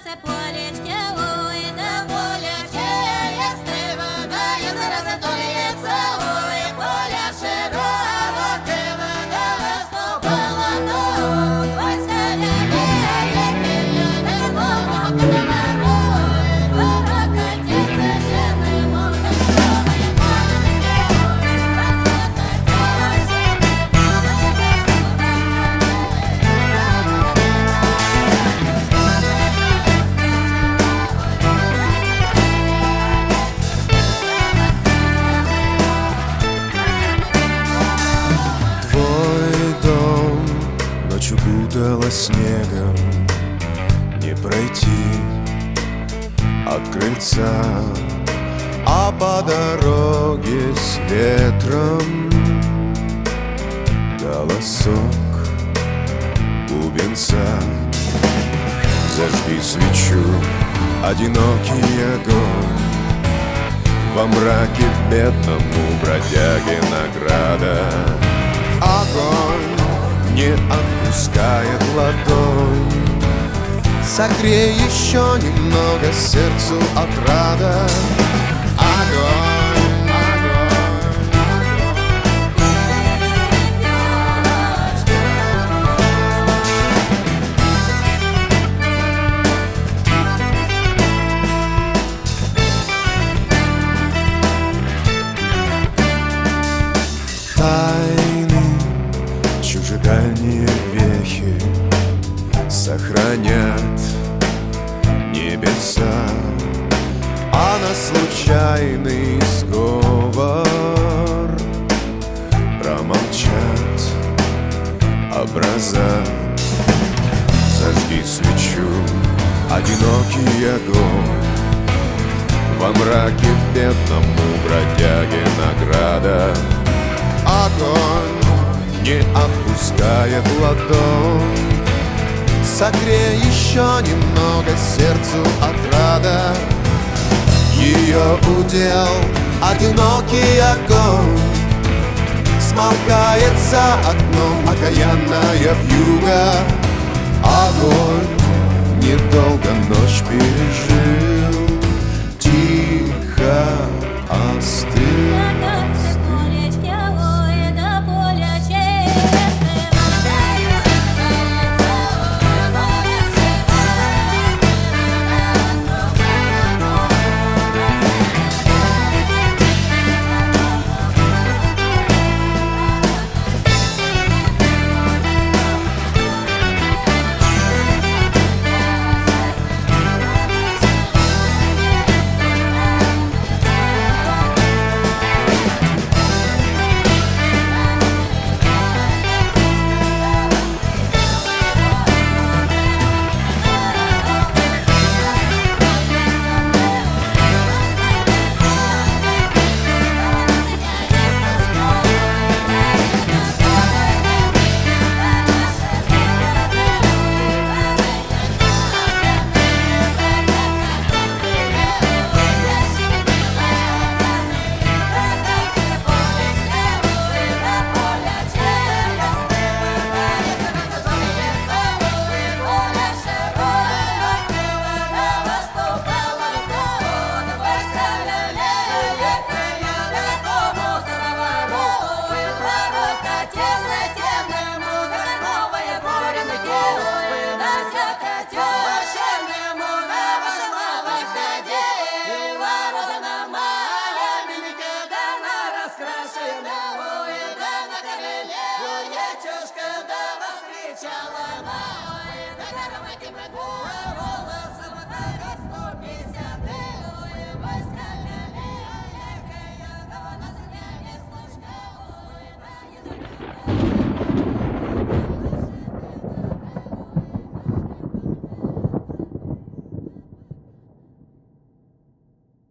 це полечке, ой, да поляче ясне, водою зараз затоліється, ой, поля широке, вода виступала до войска лілія, не дома комарой, прокатиться жени мовка крові укутала снегом, не пройти от крыльца, а по дороге с ветром голосок бубенца. Зажги свечу, одинокий огонь, во мраке бедному бродяге награда. Огонь не отпускает ладонь, согрей еще немного сердцу отрада. Огонь, огонь, тайны чужедальние вехи сохранят небеса, а на случайный сговор промолчат образа. Зажги свечу, одинокий огонь, во мраке бедному бродяге награда. Огонь не отпускает ладонь, согрей еще немного сердцу отрада. Ее удел одинокий огонь, смолкает за окном окаянная вьюга. Огонь недолго ночь пережил, тихо остыл. Чушка да воскричала, ой, да даровайте врагу.